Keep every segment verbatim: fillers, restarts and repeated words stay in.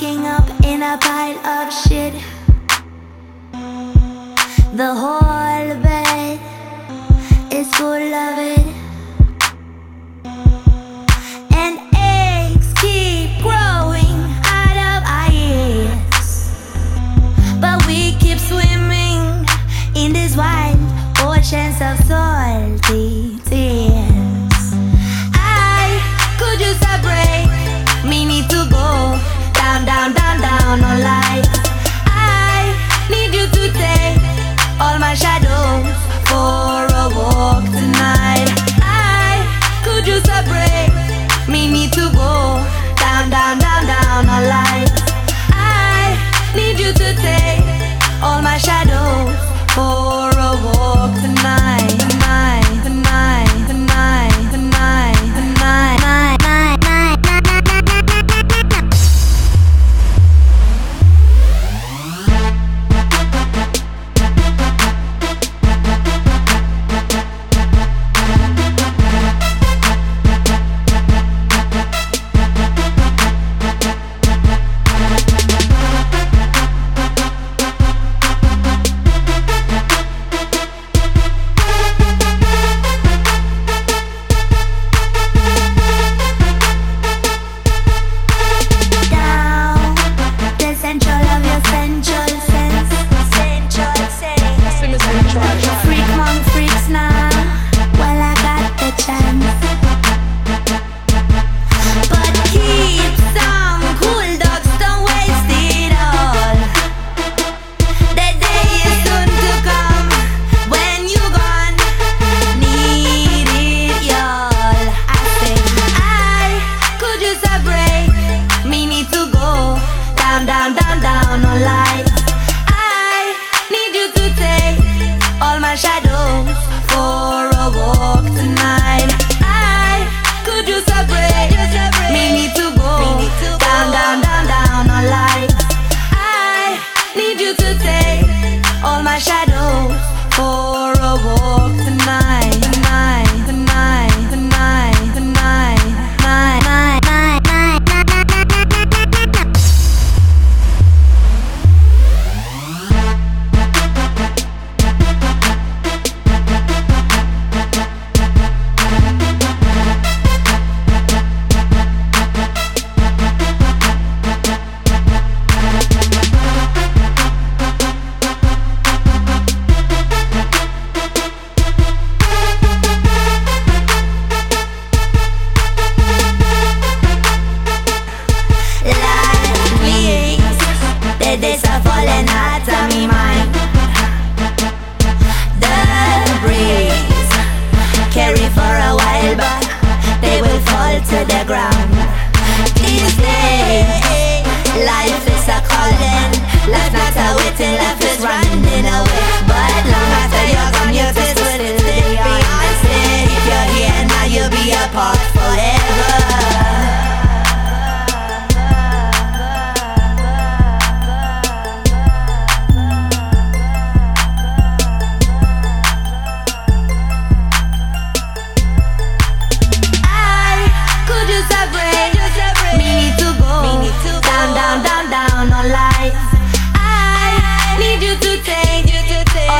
waking up in a pile of shit. The whole bed is full of it, and eggs keep growing out of our ears. But we keep swimming in these wild oceans of salty tears. I could use a break, me need to go down, down, down, down on life. I need you to take all my shadows for a walk tonight. I could use a break, me need to go down, down, down, down on life. I need you to take all my shadows for a walk tonight, tonight, tonight, tonight, tonight, tonight, tonight, tonight, tonight.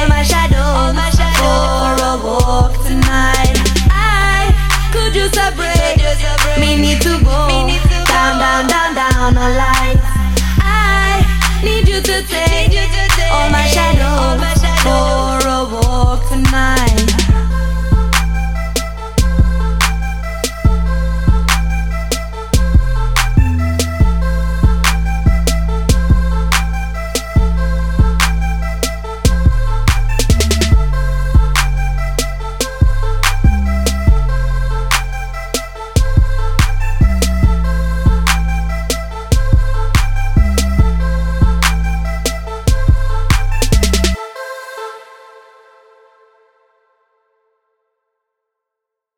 All my shadows for a walk tonight. I could use a break.